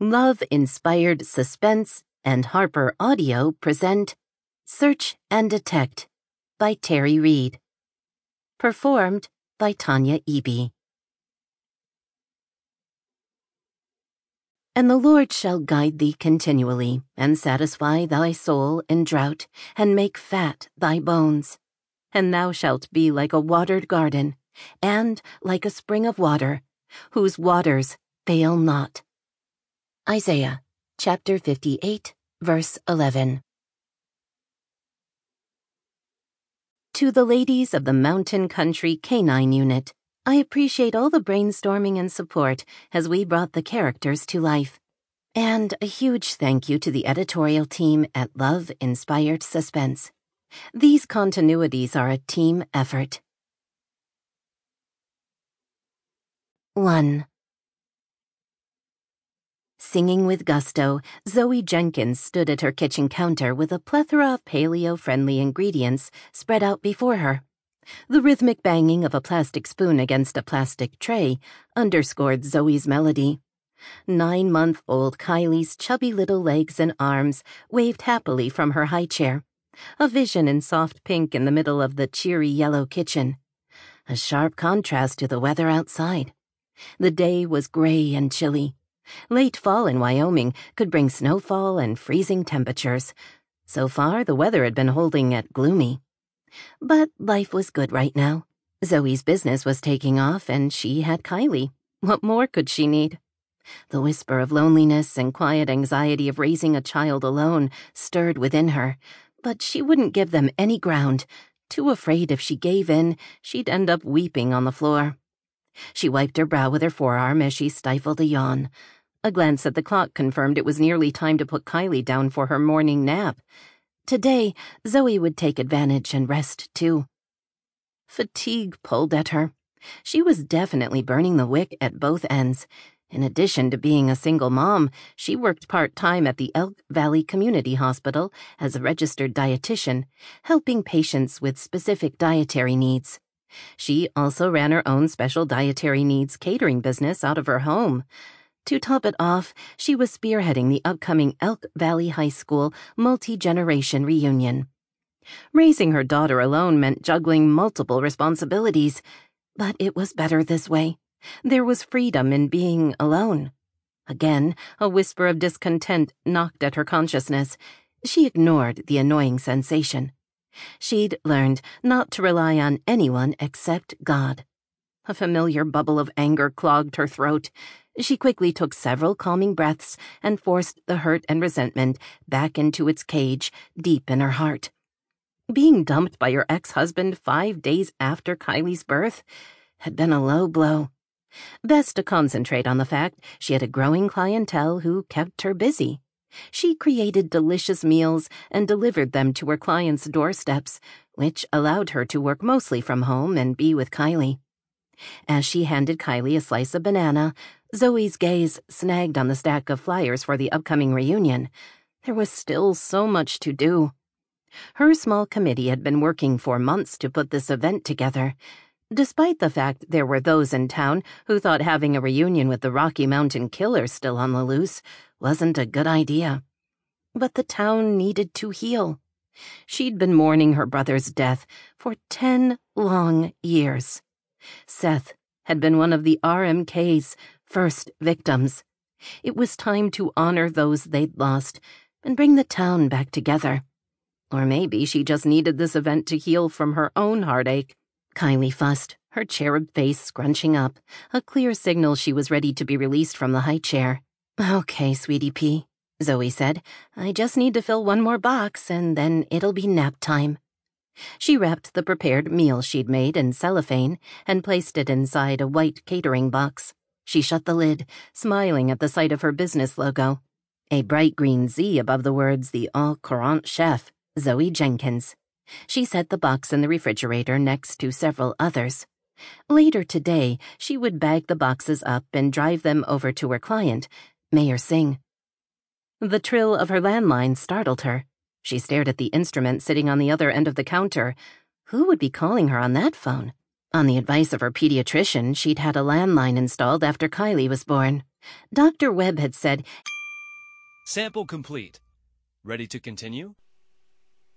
Love-Inspired Suspense and Harper Audio present Search and Detect by Terry Reed. Performed by Tanya Eby. And the Lord shall guide thee continually, and satisfy thy soul in drought, and make fat thy bones. And thou shalt be like a watered garden, and like a spring of water, whose waters fail not. Isaiah, chapter 58, verse 11. To the ladies of the Mountain Country Canine Unit, I appreciate all the brainstorming and support as we brought the characters to life. And a huge thank you to the editorial team at Love-Inspired Suspense. These continuities are a team effort. 1. Singing with gusto, Zoe Jenkins stood at her kitchen counter with a plethora of paleo-friendly ingredients spread out before her. The rhythmic banging of a plastic spoon against a plastic tray underscored Zoe's melody. 9-month-old Kylie's chubby little legs and arms waved happily from her high chair, a vision in soft pink in the middle of the cheery yellow kitchen. A sharp contrast to the weather outside. The day was gray and chilly. Late fall in Wyoming could bring snowfall and freezing temperatures. So far, the weather had been holding at gloomy. But life was good right now. Zoe's business was taking off, and she had Kylie. What more could she need? The whisper of loneliness and quiet anxiety of raising a child alone stirred within her, but she wouldn't give them any ground, too afraid if she gave in, she'd end up weeping on the floor. She wiped her brow with her forearm as she stifled a yawn. A glance at the clock confirmed it was nearly time to put Kylie down for her morning nap. Today, Zoe would take advantage and rest, too. Fatigue pulled at her. She was definitely burning the wick at both ends. In addition to being a single mom, she worked part-time at the Elk Valley Community Hospital as a registered dietitian, helping patients with specific dietary needs. She also ran her own special dietary needs catering business out of her home. To top it off, she was spearheading the upcoming Elk Valley High School multi-generation reunion. Raising her daughter alone meant juggling multiple responsibilities, but it was better this way. There was freedom in being alone. Again, a whisper of discontent knocked at her consciousness. She ignored the annoying sensation. She'd learned not to rely on anyone except God. A familiar bubble of anger clogged her throat. She quickly took several calming breaths and forced the hurt and resentment back into its cage deep in her heart. Being dumped by her ex-husband 5 days after Kylie's birth had been a low blow. Best to concentrate on the fact she had a growing clientele who kept her busy. She created delicious meals and delivered them to her clients' doorsteps, which allowed her to work mostly from home and be with Kylie. As she handed Kylie a slice of banana, Zoe's gaze snagged on the stack of flyers for the upcoming reunion. There was still so much to do. Her small committee had been working for months to put this event together, despite the fact there were those in town who thought having a reunion with the Rocky Mountain Killer still on the loose wasn't a good idea. But the town needed to heal. She'd been mourning her brother's death for 10 long years. Seth had been one of the RMK's first victims. It was time to honor those they'd lost and bring the town back together. Or maybe she just needed this event to heal from her own heartache. Kylie fussed, her cherub face scrunching up, a clear signal she was ready to be released from the high chair. "Okay, sweetie pea," Zoe said. "I just need to fill one more box, and then it'll be nap time." She wrapped the prepared meal she'd made in cellophane and placed it inside a white catering box. She shut the lid, smiling at the sight of her business logo. A bright green Z above the words "The Au Courant Chef, Zoe Jenkins." She set the box in the refrigerator next to several others. Later today, she would bag the boxes up and drive them over to her client, Mayor Singh. The trill of her landline startled her. She stared at the instrument sitting on the other end of the counter. Who would be calling her on that phone? On the advice of her pediatrician, she'd had a landline installed after Kylie was born. Dr. Webb had said, Sample complete. Ready to continue?